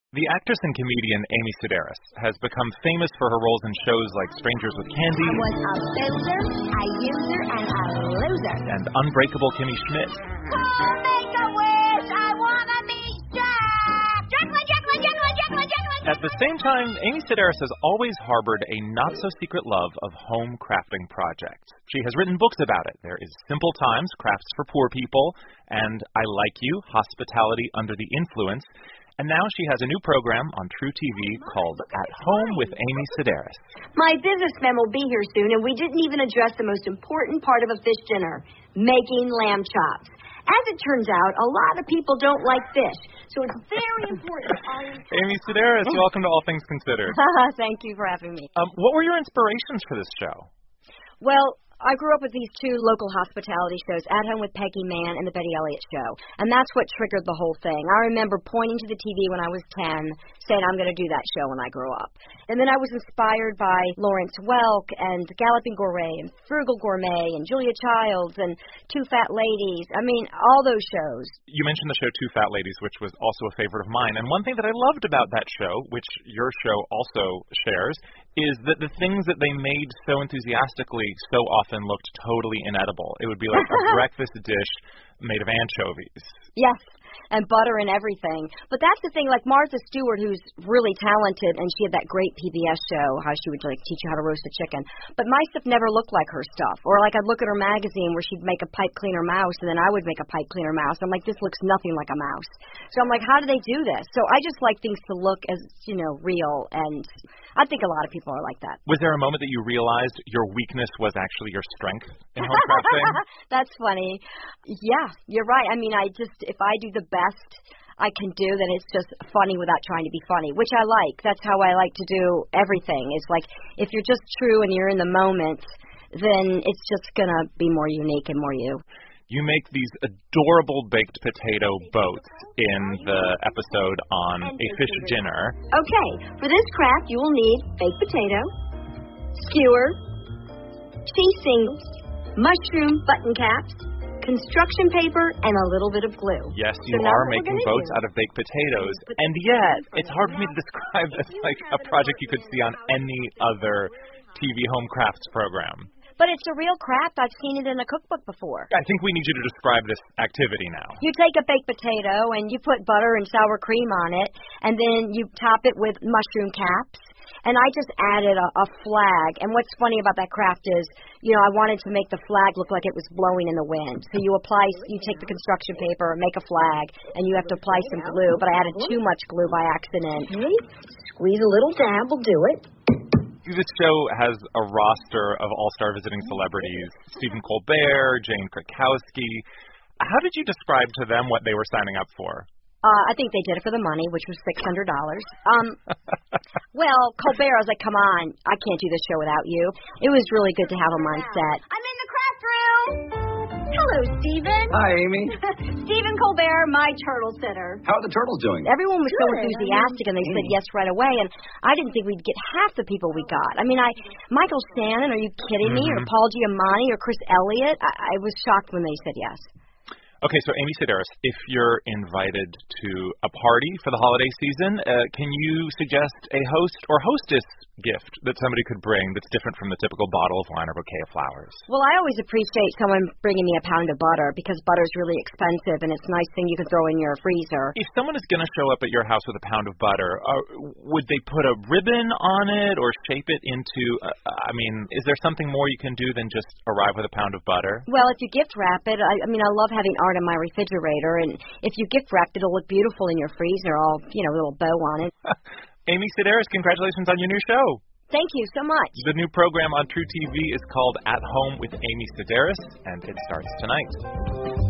The actress and comedian Amy Sedaris has become famous for her roles in shows like Strangers with Candy, I was a builder, a user, and a loser. And Unbreakable Kimmy Schmidt. Make a wish, I wanna be Jack! Jacqueline! At the same time, Amy Sedaris has always harbored a not-so-secret love of home crafting projects. She has written books about it. There is Simple Times, Crafts for Poor People, and I Like You, Hospitality Under the Influence. And now she has a new program on True TV called At Home with Amy Sedaris. My businessman will be here soon, and we didn't even address the most important part of a fish dinner, making lamb chops. As it turns out, a lot of people don't like fish, so it's very important. Amy Sedaris, welcome to All Things Considered. Thank you for having me. What were your inspirations for this show? Well, I grew up with these two local hospitality shows, At Home with Peggy Mann and The Betty Elliott Show, and that's what triggered the whole thing. I remember pointing to the TV when I was 10, saying I'm going to do that show when I grow up. And then I was inspired by Lawrence Welk and Galloping Gourmet and Frugal Gourmet and Julia Childs and Two Fat Ladies. I mean, all those shows. You mentioned the show Two Fat Ladies, which was also a favorite of mine. And one thing that I loved about that show, which your show also shares, is that the things that they made so enthusiastically so often looked totally inedible. It would be like a breakfast dish made of anchovies. Yes, and butter and everything. But that's the thing, like Martha Stewart, who's really talented, and she had that great PBS show, how she would like teach you how to roast a chicken. But my stuff never looked like her stuff. Or like I'd look at her magazine where she'd make a pipe cleaner mouse, and then I would make a pipe cleaner mouse. I'm like, this looks nothing like a mouse. So I'm like, how do they do this? So I just like things to look as, real, and I think a lot of people are like that. Was there a moment that you realized your weakness was actually your strength in home crafting? That's funny. Yeah, you're right. I mean, if I do the best I can do, then it's just funny without trying to be funny, which I like. That's how I like to do everything. It's like, if you're just true and you're in the moment, then it's just going to be more unique and more you. You make these adorable baked potato boats in the episode on A Fish Dinner. Okay, for this craft you will need baked potato, skewer, cheese singles, mushroom button caps, construction paper, and a little bit of glue. Yes, you are making boats out of baked potatoes, and yet it's hard for me to describe this like a project you could see on any other TV home crafts program. But it's a real craft. I've seen it in a cookbook before. I think we need you to describe this activity now. You take a baked potato and you put butter and sour cream on it, and then you top it with mushroom caps. And I just added a flag. And what's funny about that craft is, I wanted to make the flag look like it was blowing in the wind. So you take the construction paper, make a flag, and you have to apply some glue. But I added too much glue by accident. Okay. Squeeze a little dab will do it. This show has a roster of all-star visiting celebrities, Stephen Colbert, Jane Krakowski. How did you describe to them what they were signing up for? I think they did it for the money, which was $600. Well, Colbert, I was like, come on, I can't do this show without you. It was really good to have him on set. I'm in the craft room! Hello, Stephen. Hi, Amy. Stephen Colbert, my turtle sitter. How are the turtles doing? Everyone was so enthusiastic, and they said yes right away, and I didn't think we'd get half the people we got. I mean, Michael Shannon, are you kidding me? Or Paul Giamatti, or Chris Elliott? I was shocked when they said yes. Okay, so Amy Sedaris, if you're invited to a party for the holiday season, can you suggest a host or hostess gift that somebody could bring that's different from the typical bottle of wine or bouquet of flowers? Well, I always appreciate someone bringing me a pound of butter because butter's really expensive and it's a nice thing you can throw in your freezer. If someone is going to show up at your house with a pound of butter, would they put a ribbon on it or shape it into, is there something more you can do than just arrive with a pound of butter? Well, if you gift wrap it, I love having art in my refrigerator, and if you gift wrap it, it'll look beautiful in your freezer, all, a little bow on it. Amy Sedaris, congratulations on your new show. Thank you so much. The new program on True TV is called At Home with Amy Sedaris, and it starts tonight.